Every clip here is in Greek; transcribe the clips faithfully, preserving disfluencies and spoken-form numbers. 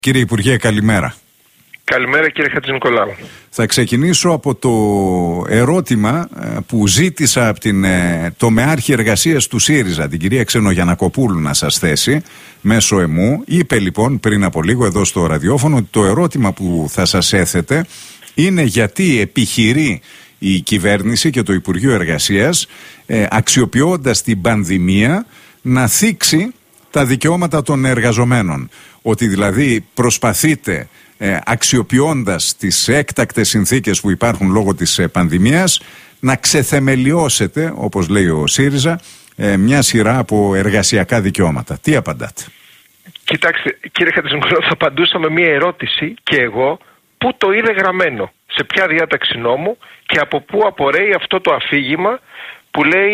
Κύριε Υπουργέ, καλημέρα. Καλημέρα κύριε Χατζηνικολάου. Θα ξεκινήσω από το ερώτημα που ζήτησα από την τομεάρχη εργασίας του ΣΥΡΙΖΑ, την κυρία Ξενογιαννακοπούλου, να σας θέσει μέσω εμού. Είπε λοιπόν πριν από λίγο εδώ στο ραδιόφωνο ότι το ερώτημα που θα σας έθετε είναι γιατί επιχειρεί η κυβέρνηση και το Υπουργείο Εργασίας ε, αξιοποιώντας την πανδημία να θίξει τα δικαιώματα των εργαζομένων. Ότι δηλαδή προσπαθείτε ε, αξιοποιώντας τις έκτακτες συνθήκες που υπάρχουν λόγω της ε, πανδημίας να ξεθεμελιώσετε, όπως λέει ο ΣΥΡΙΖΑ, ε, μια σειρά από εργασιακά δικαιώματα. Τι απαντάτε? Κοιτάξτε κύριε Χατζηνικολάου, θα απαντούσα με μια ερώτηση και εγώ, πού το είδε γραμμένο, σε ποια διάταξη νόμου και από πού απορρέει αυτό το αφήγημα που λέει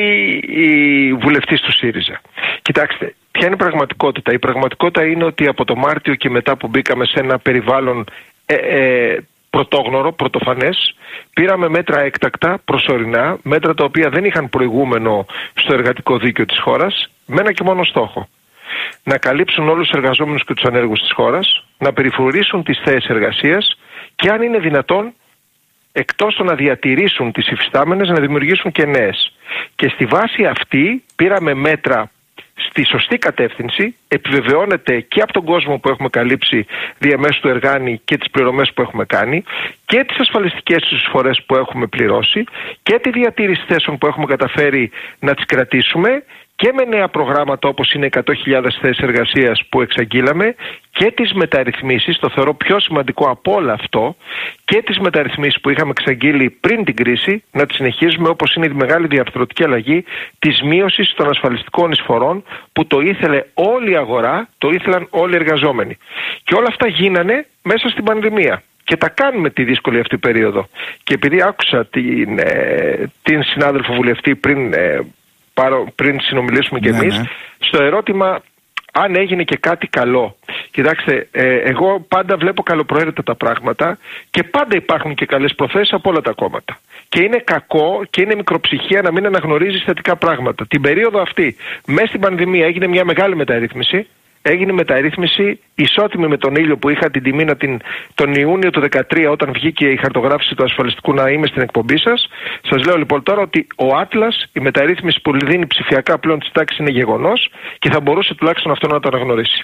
η βουλευτής του ΣΥΡΙΖΑ. Κοιτάξτε, ποια είναι η πραγματικότητα? Η πραγματικότητα είναι ότι από το Μάρτιο και μετά που μπήκαμε σε ένα περιβάλλον ε, ε, πρωτόγνωρο, πρωτοφανές, πήραμε μέτρα έκτακτα, προσωρινά, μέτρα τα οποία δεν είχαν προηγούμενο στο εργατικό δίκαιο της χώρας, με ένα και μόνο στόχο. Να καλύψουν όλους τους εργαζόμενους και τους ανέργους της χώρας, να περιφρουρήσουν τις θέσεις εργασίας και αν είναι δυνατόν, εκτός το να διατηρήσουν τις υφιστάμενες, να δημιουργήσουν και νέες. Και στη βάση αυτή πήραμε μέτρα στη σωστή κατεύθυνση, επιβεβαιώνεται και από τον κόσμο που έχουμε καλύψει διαμέσου του Εργάνη και τις πληρωμές που έχουμε κάνει και τις ασφαλιστικές εισφορές που έχουμε πληρώσει και τη διατήρηση θέσεων που έχουμε καταφέρει να τις κρατήσουμε και με νέα προγράμματα όπως είναι εκατό χιλιάδες θέσεις εργασίας που εξαγγείλαμε και τις μεταρρυθμίσεις, το θεωρώ πιο σημαντικό από όλο αυτό, και τις μεταρρυθμίσεις που είχαμε εξαγγείλει πριν την κρίση, να τις συνεχίζουμε, όπως είναι η μεγάλη διαρθρωτική αλλαγή της μείωσης των ασφαλιστικών εισφορών που το ήθελε όλη η αγορά, το ήθελαν όλοι οι εργαζόμενοι. Και όλα αυτά γίνανε μέσα στην πανδημία. Και τα κάνουμε τη δύσκολη αυτή περίοδο. Και επειδή άκουσα την, ε, την συνάδελφο βουλευτή πριν... Ε, πριν συνομιλήσουμε κι εμείς, ναι, ναι. στο ερώτημα αν έγινε και κάτι καλό. Κοιτάξτε, ε, εγώ πάντα βλέπω καλοπροαίρετα τα πράγματα και πάντα υπάρχουν και καλές προθέσεις από όλα τα κόμματα. Και είναι κακό και είναι μικροψυχία να μην αναγνωρίζεις θετικά πράγματα. Την περίοδο αυτή, μέσα στην πανδημία, έγινε μια μεγάλη μεταρρύθμιση. Έγινε μεταρρύθμιση ισότιμη με τον ήλιο που είχα την τιμή να την, τον Ιούνιο του δύο χιλιάδες δεκατρία, όταν βγήκε η χαρτογράφηση του ασφαλιστικού, να είμαι στην εκπομπή σας. Σας λέω λοιπόν τώρα ότι ο Άτλας, η μεταρρύθμιση που δίνει ψηφιακά πλέον της τάξης, είναι γεγονός και θα μπορούσε τουλάχιστον αυτό να το αναγνωρίσει.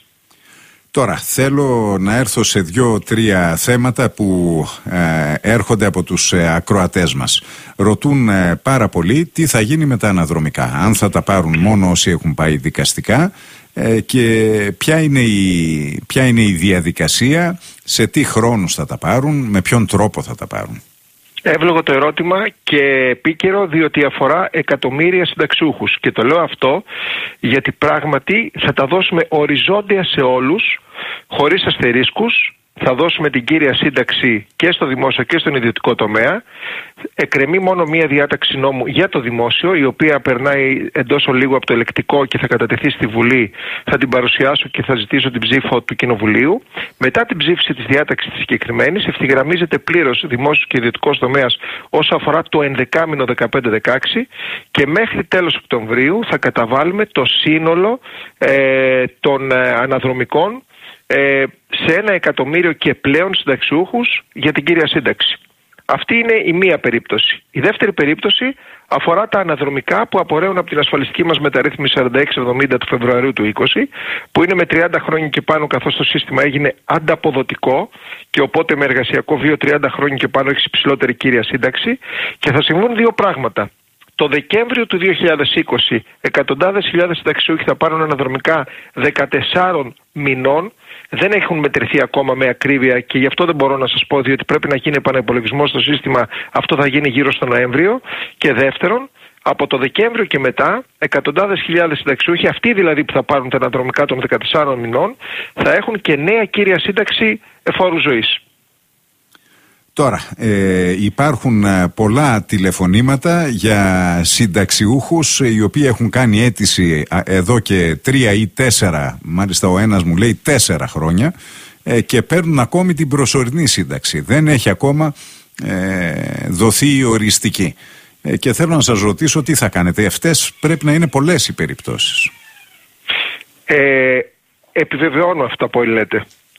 Τώρα θέλω να έρθω σε δύο-τρία θέματα που ε, έρχονται από τους ε, ακροατές μας. Ρωτούν ε, πάρα πολύ τι θα γίνει με τα αναδρομικά. Αν θα τα πάρουν μόνο όσοι έχουν πάει δικαστικά ε, και ποια είναι, η, ποια είναι η διαδικασία, σε τι χρόνους θα τα πάρουν, με ποιον τρόπο θα τα πάρουν. Εύλογο το ερώτημα και επίκαιρο, διότι αφορά εκατομμύρια συνταξιούχους. Και το λέω αυτό γιατί πράγματι θα τα δώσουμε οριζόντια σε όλους, χωρίς αστερίσκους. Θα δώσουμε την κύρια σύνταξη και στο δημόσιο και στον ιδιωτικό τομέα. Εκκρεμεί μόνο μία διάταξη νόμου για το δημόσιο, η οποία περνάει εντός ολίγου από το ελεκτικό και θα κατατεθεί στη Βουλή. Θα την παρουσιάσω και θα ζητήσω την ψήφο του Κοινοβουλίου. Μετά την ψήφιση της διάταξης της συγκεκριμένης, ευθυγραμμίζεται πλήρως δημόσιος και ιδιωτικός τομέας όσο αφορά το ενδεκάμηνο δεκαπέντε δεκαέξι και μέχρι τέλος Οκτωβρίου θα καταβάλουμε το σύνολο ε, των ε, αναδρομικών σε ένα εκατομμύριο και πλέον συνταξιούχους για την κύρια σύνταξη. Αυτή είναι η μία περίπτωση. Η δεύτερη περίπτωση αφορά τα αναδρομικά που απορρέουν από την ασφαλιστική μας μεταρρύθμιση σαράντα έξι εβδομήντα του Φεβρουαρίου του είκοσι, που είναι με τριάντα χρόνια και πάνω, καθώς το σύστημα έγινε ανταποδοτικό και οπότε με εργασιακό βίο τριάντα χρόνια και πάνω έχει υψηλότερη κύρια σύνταξη, και θα συμβούν δύο πράγματα. Το Δεκέμβριο του δύο χιλιάδες είκοσι εκατοντάδες χιλιάδες συνταξιούχοι θα πάρουν αναδρομικά δεκατεσσάρων μηνών. Δεν έχουν μετρηθεί ακόμα με ακρίβεια και γι' αυτό δεν μπορώ να σας πω, διότι πρέπει να γίνει επαναυπολογισμός στο σύστημα. Αυτό θα γίνει γύρω στο Νοέμβριο. Και δεύτερον, από το Δεκέμβριο και μετά, εκατοντάδες χιλιάδες συνταξιούχοι, αυτοί δηλαδή που θα πάρουν τα αναδρομικά των δεκατεσσάρων μηνών, θα έχουν και νέα κύρια σύνταξη εφόρου ζωής. Τώρα, ε, υπάρχουν πολλά τηλεφωνήματα για συνταξιούχους οι οποίοι έχουν κάνει αίτηση εδώ και τρία ή τέσσερα, μάλιστα ο ένας μου λέει τέσσερα χρόνια, ε, και παίρνουν ακόμη την προσωρινή σύνταξη. Δεν έχει ακόμα ε, δοθεί η οριστική. Ε, και θέλω να σας ρωτήσω τι θα κάνετε. Αυτές πρέπει να είναι πολλές οι περιπτώσεις. Ε, επιβεβαιώνω αυτά που λέτε.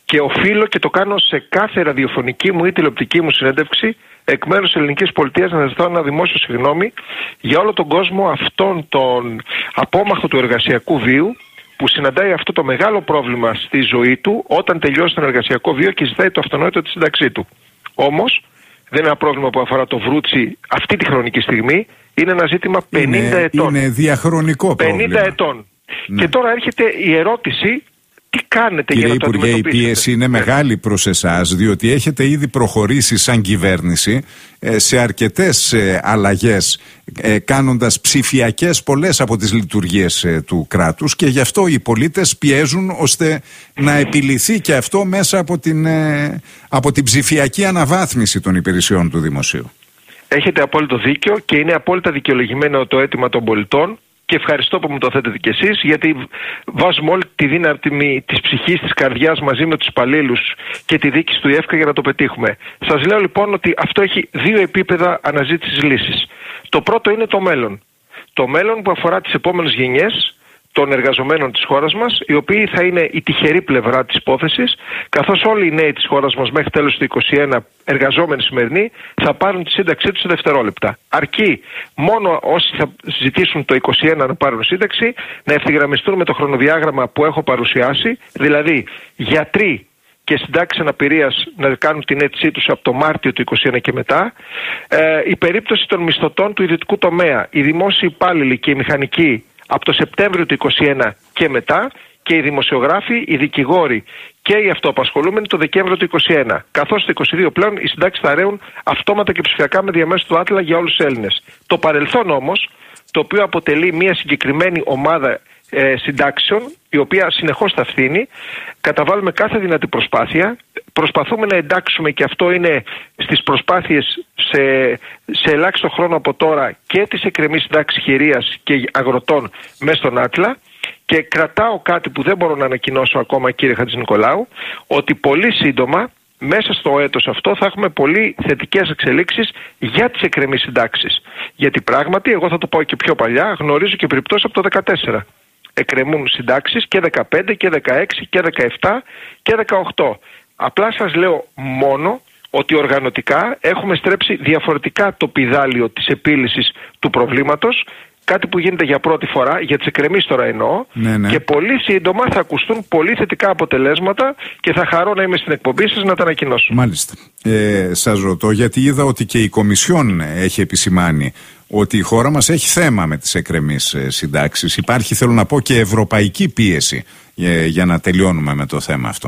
και οφείλω και το κάνω σε κάθε ραδιοφωνική μου ή τηλεοπτική μου συνέντευξη εκ μέρους της ελληνικής πολιτείας να ζητώ ένα δημόσιο συγγνώμη για όλο τον κόσμο αυτόν τον απόμαχο του εργασιακού βίου που συναντάει αυτό το μεγάλο πρόβλημα στη ζωή του όταν τελειώσει τον εργασιακό βίο και ζητάει το αυτονόητο τη σύνταξή του. Όμως δεν είναι ένα πρόβλημα που αφορά το βρούτσι αυτή τη χρονική στιγμή, είναι ένα ζήτημα πενήντα είναι, ετών. Είναι διαχρονικό πρόβλημα. πενήντα ετών. Ναι. Και τώρα έρχεται η ερώτηση, τι κάνετε Κύριε για να το Υπουργέ, αντιμετωπίσετε? η πίεση είναι μεγάλη προς εσάς, διότι έχετε ήδη προχωρήσει σαν κυβέρνηση ε, σε αρκετές ε, αλλαγές, ε, κάνοντας ψηφιακές πολλές από τις λειτουργίες ε, του κράτους, και γι' αυτό οι πολίτες πιέζουν ώστε να επιληθεί και αυτό μέσα από την, ε, από την ψηφιακή αναβάθμιση των υπηρεσιών του δημοσίου. Έχετε απόλυτο δίκιο και είναι απόλυτα δικαιολογημένο το αίτημα των πολιτών. Και ευχαριστώ που μου το θέτετε κι εσείς, γιατί βάζουμε όλη τη δύναμη της ψυχής, της καρδιάς μαζί με τους υπαλλήλους και τη δίκηση του ΙΕΦΚΑ για να το πετύχουμε. Σας λέω λοιπόν ότι αυτό έχει δύο επίπεδα αναζήτησης λύσης. Το πρώτο είναι το μέλλον. Το μέλλον που αφορά τις επόμενες γενιές των εργαζομένων της χώρας μας, οι οποίοι θα είναι η τυχερή πλευρά της υπόθεσης, καθώς όλοι οι νέοι της χώρας μας μέχρι τέλος του είκοσι ένα εργαζόμενοι σημερινοί θα πάρουν τη σύνταξή τους σε δευτερόλεπτα. Αρκεί μόνο όσοι θα ζητήσουν το είκοσι ένα να πάρουν σύνταξη να ευθυγραμμιστούν με το χρονοδιάγραμμα που έχω παρουσιάσει, δηλαδή γιατροί και συντάξεις αναπηρίας να κάνουν την αίτησή τους από το Μάρτιο του είκοσι ένα και μετά. Ε, η περίπτωση των μισθωτών του ιδιωτικού τομέα, οι δημόσιοι υπάλληλοι και οι μηχανικοί από το Σεπτέμβριο του είκοσι ένα και μετά, και οι δημοσιογράφοι, οι δικηγόροι και οι αυτοαπασχολούμενοι το Δεκέμβριο του είκοσι ένα. Καθώς το είκοσι δύο πλέον οι συντάξεις θα ρέουν αυτόματα και ψηφιακά με διαμέσου του Άτλα για όλους τους Έλληνες. Το παρελθόν όμως, το οποίο αποτελεί μια συγκεκριμένη ομάδα ε, συντάξεων, η οποία συνεχώς θα φθήνει, καταβάλουμε κάθε δυνατή προσπάθεια. Προσπαθούμε να εντάξουμε, και αυτό είναι στις προσπάθειες σε, σε ελάχιστο χρόνο από τώρα, και τις εκκρεμείς συντάξεις χειρίας και αγροτών μέσα στον Άτλα. Και κρατάω κάτι που δεν μπορώ να ανακοινώσω ακόμα, κύριε Χατζηνικολάου, ότι πολύ σύντομα μέσα στο έτος αυτό θα έχουμε πολύ θετικές εξελίξεις για τις εκκρεμείς συντάξεις. Γιατί πράγματι, εγώ θα το πω και πιο παλιά, γνωρίζω και περιπτώσεις από το δεκατέσσερα. Εκκρεμούν συντάξεις και δεκαπέντε και δεκαέξι και δεκαεπτά και δεκαοκτώ. Απλά σας λέω μόνο ότι οργανωτικά έχουμε στρέψει διαφορετικά το πηδάλιο της επίλυσης του προβλήματος, κάτι που γίνεται για πρώτη φορά, για τις εκκρεμείς τώρα εννοώ, ναι, ναι. Και πολύ σύντομα θα ακουστούν πολύ θετικά αποτελέσματα και θα χαρώ να είμαι στην εκπομπή σας να τα ανακοινώσω. Μάλιστα. Ε, σας ρωτώ, γιατί είδα ότι και η Κομισιόν έχει επισημάνει ότι η χώρα μας έχει θέμα με τις εκκρεμείς συντάξεις. Υπάρχει, θέλω να πω, και ευρωπαϊκή πίεση για, για να τελειώνουμε με το θέμα αυτό.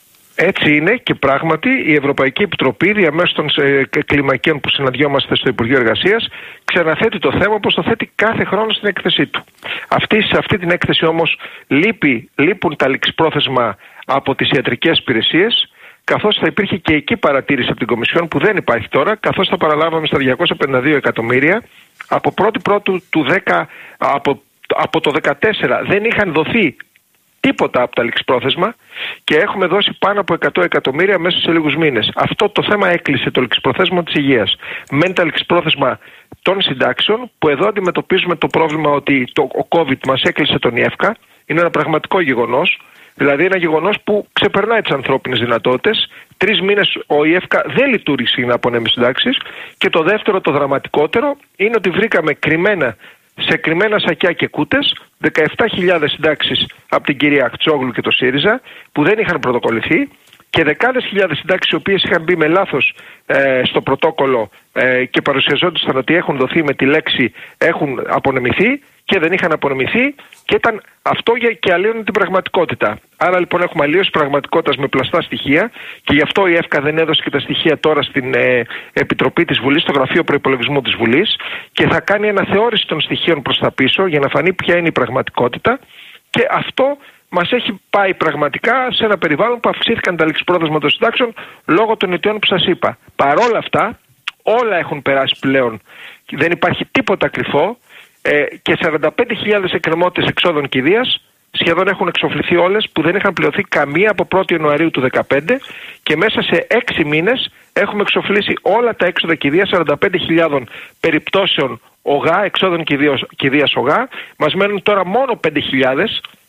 Έτσι είναι, και πράγματι η Ευρωπαϊκή Επιτροπή, διαμέσου των κλιμακίων που συναντιόμαστε στο Υπουργείο Εργασίας, ξαναθέτει το θέμα όπως το θέτει κάθε χρόνο στην έκθεσή του. Αυτή, σε αυτή την έκθεση όμως λείπει, λείπουν τα ληξιπρόθεσμα από τις ιατρικές υπηρεσίες, καθώς θα υπήρχε και εκεί παρατήρηση από την Κομισιόν που δεν υπάρχει τώρα, καθώς θα παραλάβαμε στα διακόσια πενήντα δύο εκατομμύρια από πρώτη πρώτου του δέκα, από, από το δεκατέσσερα δεν είχαν δοθεί τίποτα από τα ληξιπρόθεσμα και έχουμε δώσει πάνω από εκατό εκατομμύρια μέσα σε λίγους μήνες. Αυτό το θέμα έκλεισε, το ληξιπρόθεσμα της υγείας. Μένει τα ληξιπρόθεσμα των συντάξεων, που εδώ αντιμετωπίζουμε το πρόβλημα ότι το, ο COVID μας έκλεισε τον ΙΕΦΚΑ. Είναι ένα πραγματικό γεγονός. Δηλαδή ένα γεγονός που ξεπερνάει τις ανθρώπινες δυνατότητες. Τρεις μήνες ο ΙΕΦΚΑ δεν λειτουργήσε να απονέμει συντάξεις. Και το δεύτερο, το δραματικότερο, είναι ότι βρήκαμε κρυμμένα σε κρυμμένα σακιά και κούτες δεκαεπτά χιλιάδες συντάξεις από την κυρία Αχτσόγλου και το ΣΥΡΙΖΑ που δεν είχαν πρωτοκολληθεί, και δεκάδες χιλιάδες συντάξεις οι οποίες είχαν μπει με λάθος ε, στο πρωτόκολλο ε, και παρουσιαζόντουσαν ότι έχουν δοθεί με τη λέξη έχουν απονεμηθεί και δεν είχαν απονεμηθεί, και ήταν αυτό και αλλίωνε την πραγματικότητα. Άρα λοιπόν έχουμε αλλίωση πραγματικότητας με πλαστά στοιχεία, και γι' αυτό η ΕΦΚΑ δεν έδωσε και τα στοιχεία τώρα στην ε, Επιτροπή της Βουλής, στο Γραφείο Προϋπολογισμού της Βουλής, και θα κάνει αναθεώρηση των στοιχείων προς τα πίσω για να φανεί ποια είναι η πραγματικότητα, και αυτό μας έχει πάει πραγματικά σε ένα περιβάλλον που αυξήθηκαν τα ληξιπρόθεσμα των συντάξεων λόγω των αιτιών που σας είπα. Παρόλα αυτά, όλα έχουν περάσει πλέον, δεν υπάρχει τίποτα κρυφό, ε, και σαράντα πέντε χιλιάδες εκκρεμότητες εξόδων κηδείας σχεδόν έχουν εξοφληθεί όλες, που δεν είχαν πληρωθεί καμία από πρώτη Ιανουαρίου του δύο χιλιάδες δεκαπέντε, και μέσα σε έξι μήνες έχουμε εξοφλήσει όλα τα έξοδα κηδείας, σαράντα πέντε χιλιάδες περιπτώσεων ΟΓΑ, εξόδων κηδείας ΟΓΑ. Μας μένουν τώρα μόνο πέντε χιλιάδες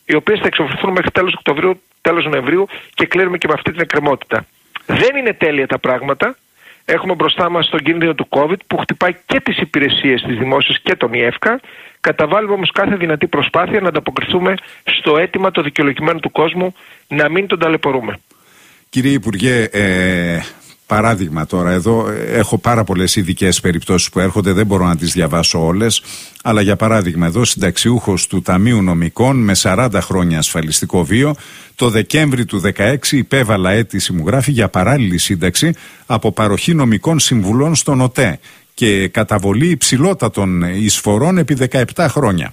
οι οποίες θα εξοφληθούν μέχρι τέλος Οκτωβρίου, τέλος Νοεμβρίου και κλείνουμε και με αυτή την εκκρεμότητα. Δεν είναι τέλεια τα πράγματα. Έχουμε μπροστά μας τον κίνδυνο του COVID που χτυπάει και τις υπηρεσίες της δημόσιας και τον ΙΕΦΚΑ. Καταβάλουμε όμως κάθε δυνατή προσπάθεια να ανταποκριθούμε στο αίτημα το δικαιολογημένο του κόσμου να μην τον ταλαιπωρούμε. Κύριε Υπουργέ, ε, παράδειγμα τώρα, εδώ έχω πάρα πολλές ειδικές περιπτώσεις που έρχονται, δεν μπορώ να τις διαβάσω όλες, αλλά για παράδειγμα εδώ συνταξιούχος του Ταμείου Νομικών με σαράντα χρόνια ασφαλιστικό βίο, το Δεκέμβρη του δεκαέξι υπέβαλα αίτηση, μου γράφει, για παράλληλη σύνταξη από παροχή νομικών συμβουλών στον ΟΤΕ και καταβολή υψηλότατων εισφορών επί δεκαεπτά χρόνια.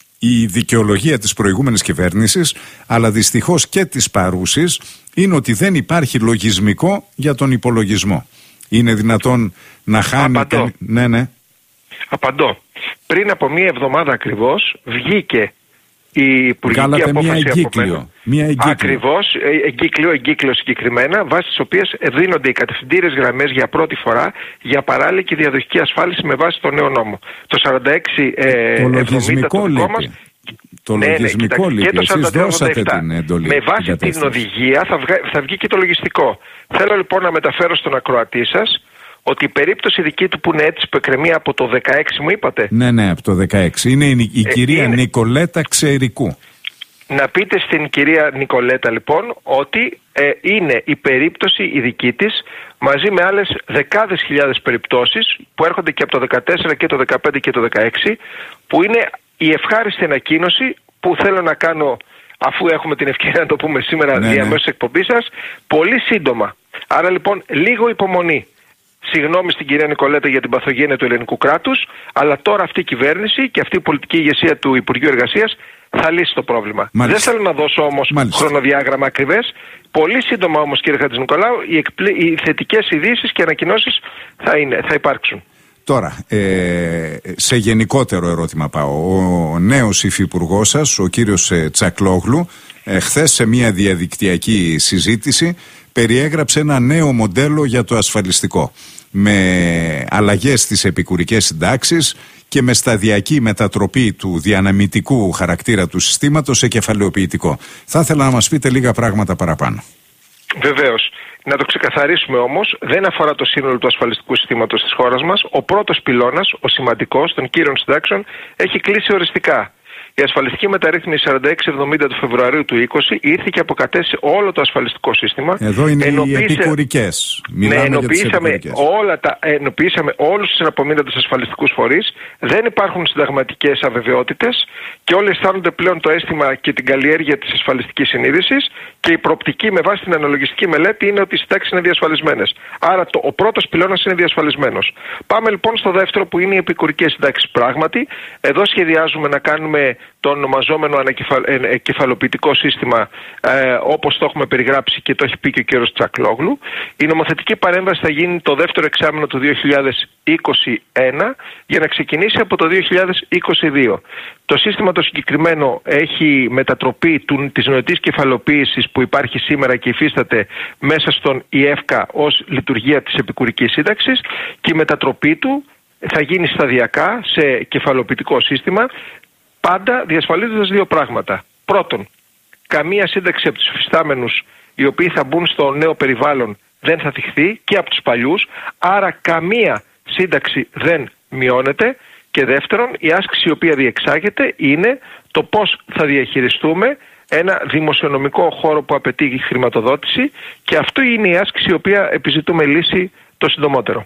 Η δικαιολογία της προηγούμενης κυβέρνησης, αλλά δυστυχώς και της παρούσης, είναι ότι δεν υπάρχει λογισμικό για τον υπολογισμό. Είναι δυνατόν να χάνει... Απαντώ. Ναι, ναι. Απαντώ. Πριν από μία εβδομάδα ακριβώς βγήκε η υπουργική Κάλατε απόφαση μία εγκύκλιο. Μία εγκύκλιο. Ακριβώς, εγκύκλιο, εγκύκλιο συγκεκριμένα, βάσει τις οποίες δίνονται οι κατευθυντήρες γραμμές για πρώτη φορά για παράλληλη και διαδοχική ασφάλιση με βάση το νέο νόμο. Το σαράντα έξι εβδομήντα το λογισμικό λείπει. Μας, το ναι, λογισμικό ναι, λείπει. Εσείς δώσατε την εντολή. Με βάση την, την οδηγία θα, βγα, θα βγει και το λογιστικό. Θέλω λοιπόν να μεταφέρω στον ακροατή σας ότι η περίπτωση δική του που είναι έτσι που εκκρεμεί από το δεκαέξι, μου είπατε. Ναι, ναι, από το δεκαέξι. Είναι η, η ε, κυρία είναι... Νικολέτα Ξερικού. Να πείτε στην κυρία Νικολέτα λοιπόν ότι ε, είναι η περίπτωση η δική της μαζί με άλλες δεκάδες χιλιάδες περιπτώσεις που έρχονται και από το δεκατέσσερα και το δεκαπέντε και το δεκαέξι, που είναι η ευχάριστη ανακοίνωση που θέλω να κάνω, αφού έχουμε την ευκαιρία να το πούμε σήμερα, ναι, διαμέσως ναι. εκπομπής σας, πολύ σύντομα. Άρα λοιπόν λίγο υπομονή. Συγγνώμη στην κυρία Νικολέτα για την παθογένεια του ελληνικού κράτους, αλλά τώρα αυτή η κυβέρνηση και αυτή η πολιτική ηγεσία του Υπουργείου Εργασίας θα λύσει το πρόβλημα. Μάλιστα. Δεν θέλω να δώσω όμως Μάλιστα. χρονοδιάγραμμα ακριβές. Πολύ σύντομα όμως, κύριε Χατζηνικολάου, οι, εκπλή... οι θετικές ειδήσεις και ανακοινώσεις θα, είναι, θα υπάρξουν. Τώρα, ε, σε γενικότερο ερώτημα πάω. Ο νέος υφυπουργός σας, ο κύριος Τσακλόγλου, ε, χθες σε μια διαδικτυακή συζήτηση περιέγραψε ένα νέο μοντέλο για το ασφαλιστικό, με αλλαγές στις επικουρικές συντάξεις και με σταδιακή μετατροπή του διαναμητικού χαρακτήρα του συστήματος σε κεφαλαιοποιητικό. Θα ήθελα να μας πείτε λίγα πράγματα παραπάνω. Βεβαίως. Να το ξεκαθαρίσουμε όμως, δεν αφορά το σύνολο του ασφαλιστικού συστήματος της χώρας μας. Ο πρώτος πυλώνας, ο σημαντικός των κύριων συντάξεων, έχει κλείσει οριστικά. Η ασφαλιστική μεταρρύθμιση σαράντα έξι εβδομήντα του Φεβρουαρίου του είκοσι ήρθε και αποκατέστησε όλο το ασφαλιστικό σύστημα. Εδώ είναι ενοποίησε... οι επικουρικές. Ναι, ενοποιήσαμε, όλα τα... ενοποιήσαμε όλους τους εναπομείναντες ασφαλιστικούς φορείς. Δεν υπάρχουν συνταγματικές αβεβαιότητες και όλοι αισθάνονται πλέον το αίσθημα και την καλλιέργεια της ασφαλιστικής συνείδησης, και η προοπτική με βάση την αναλογιστική μελέτη είναι ότι οι συντάξεις είναι διασφαλισμένες. Άρα το, ο πρώτος πυλώνας είναι διασφαλισμένος. Πάμε λοιπόν στο δεύτερο, που είναι οι επικουρικές συντάξεις. Πράγματι, εδώ σχεδιάζουμε να κάνουμε το ονομαζόμενο ανακεφαλοποιητικό σύστημα, ε, όπως το έχουμε περιγράψει και το έχει πει και ο κύριος Τσακλόγλου. Η νομοθετική παρέμβαση θα γίνει το δεύτερο εξάμηνο του δύο χιλιάδες είκοσι ένα για να ξεκινήσει από το δύο χιλιάδες είκοσι δύο. Το σύστημα το συγκεκριμένο έχει μετατροπή του, της νοητής κεφαλοποίησης που υπάρχει σήμερα και υφίσταται μέσα στον ΙΕΦΚΑ ως λειτουργία της επικουρικής σύνταξης, και η μετατροπή του θα γίνει σταδιακά σε κεφαλοποιητικό σύστημα, πάντα διασφαλίζοντας δύο πράγματα. Πρώτον, καμία σύνταξη από τους υφιστάμενους οι οποίοι θα μπουν στο νέο περιβάλλον δεν θα θυχθεί, και από τους παλιούς, άρα καμία σύνταξη δεν μειώνεται. Και δεύτερον, η άσκηση η οποία διεξάγεται είναι το πώς θα διαχειριστούμε ένα δημοσιονομικό χώρο που απαιτεί χρηματοδότηση, και αυτό είναι η άσκηση η οποία επιζητούμε λύση το συντομότερο.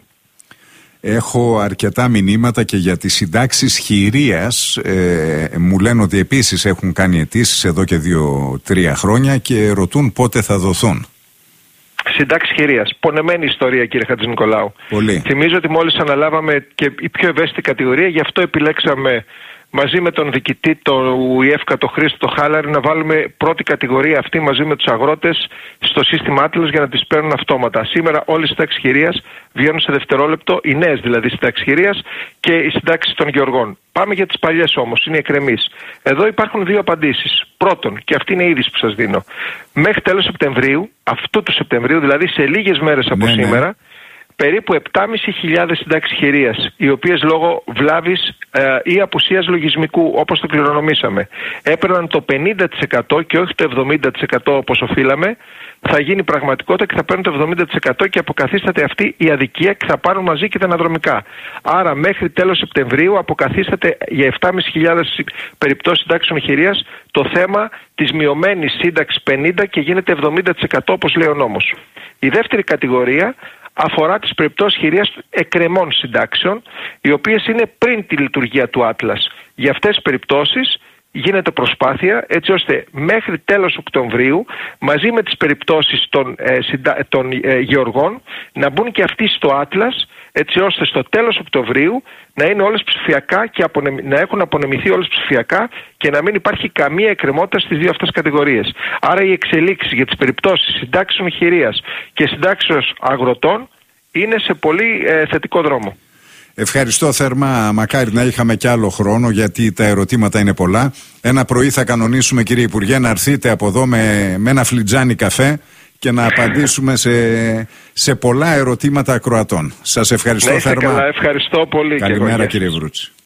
Έχω αρκετά μηνύματα και για τις συντάξεις χειρίας. Ε, μου λένε ότι επίσης έχουν κάνει αιτήσεις εδώ και δύο-τρία χρόνια και ρωτούν πότε θα δοθούν. Συντάξεις χειρίας. Πονεμένη ιστορία, κύριε Χατζηνικολάου. Πολύ. Θυμίζω ότι μόλις αναλάβαμε και η πιο ευαίσθητη κατηγορία, γι' αυτό επιλέξαμε μαζί με τον διοικητή του ΙΕΦΚΑ, τον Χρήστο το Χάλαρη, να βάλουμε πρώτη κατηγορία αυτή μαζί με τους αγρότες στο σύστημα Atlas για να τις παίρνουν αυτόματα. Σήμερα όλες οι συντάξεις χειρίας βγαίνουν σε δευτερόλεπτο, οι νέες δηλαδή συντάξεις χειρίας και οι συντάξεις των γεωργών. Πάμε για τις παλιές όμως, είναι εκκρεμείς. Εδώ υπάρχουν δύο απαντήσεις. Πρώτον, και αυτή είναι η είδηση που σας δίνω, μέχρι τέλος Σεπτεμβρίου, αυτού του Σεπτεμβρίου, δηλαδή σε λίγες μέρες από ναι, σήμερα, ναι. περίπου επτάμισι χιλιάδες συντάξεις χειρίας, οι οποίες λόγω βλάβης ε, ή απουσίας λογισμικού, όπως το κληρονομήσαμε, έπαιρναν το πενήντα τοις εκατό και όχι το εβδομήντα τοις εκατό όπως οφείλαμε, θα γίνει πραγματικότητα και θα παίρνουν το εβδομήντα τοις εκατό και αποκαθίσταται αυτή η αδικία και θα πάρουν μαζί και τα αναδρομικά. Άρα μέχρι τέλος Σεπτεμβρίου αποκαθίσταται για επτάμισι χιλιάδες περιπτώσεις συντάξεων χειρίας το θέμα της μειωμένης σύνταξης πενήντα και γίνεται εβδομήντα τοις εκατό όπως λέει ο νόμος. Η δεύτερη κατηγορία αφορά τις περιπτώσεις χειρίας εκκρεμών συντάξεων, οι οποίες είναι πριν τη λειτουργία του Άτλας. Για αυτές τις περιπτώσεις γίνεται προσπάθεια έτσι ώστε μέχρι τέλος Οκτωβρίου, μαζί με τις περιπτώσεις των, ε, συντα... των ε, γεωργών, να μπουν και αυτοί στο Άτλας, έτσι ώστε στο τέλος Οκτωβρίου να είναι όλες ψηφιακά και απονεμ... να έχουν απονεμηθεί όλες ψηφιακά και να μην υπάρχει καμία εκκρεμότητα στις δύο αυτές κατηγορίες. Άρα οι εξελίξεις για τις περιπτώσεις συντάξεων χειρίας και συντάξεως αγροτών είναι σε πολύ ε, θετικό δρόμο. Ευχαριστώ θερμά. Μακάρι να είχαμε κι άλλο χρόνο, γιατί τα ερωτήματα είναι πολλά. Ένα πρωί θα κανονίσουμε, κύριε Υπουργέ, να έρθετε από εδώ με, με ένα φλιτζάνι καφέ και να απαντήσουμε σε, σε πολλά ερωτήματα ακροατών. Σας ευχαριστώ να είστε θερμά. Καλά, ευχαριστώ πολύ. Καλημέρα, κύριε Βρούτση.